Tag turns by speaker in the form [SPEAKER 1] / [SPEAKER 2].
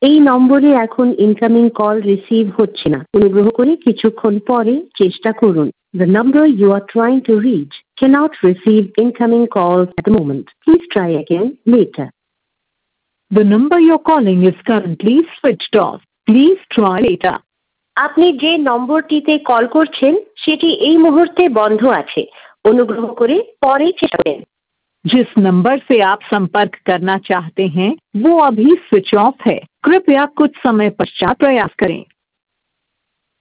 [SPEAKER 1] এই নম্বরে এখন ইনকামিং কল রিসিভ হচ্ছে না, অনুগ্রহ করে কিছুক্ষণ পরে চেষ্টা করুন। The number you are trying to reach cannot receive incoming calls at the moment. Please try again later.
[SPEAKER 2] The number you're calling is currently switched off. Please try later.
[SPEAKER 1] আপনি যে নম্বরটিতে কল করছেন সেটি এই মুহূর্তে বন্ধ আছে, অনুগ্রহ করে পরে চেষ্টা করেন।
[SPEAKER 2] जिस नंबर से आप संपर्क करना चाहते हैं वो अभी स्विच ऑफ है। कृपया कुछ समय पश्चात प्रयास करें।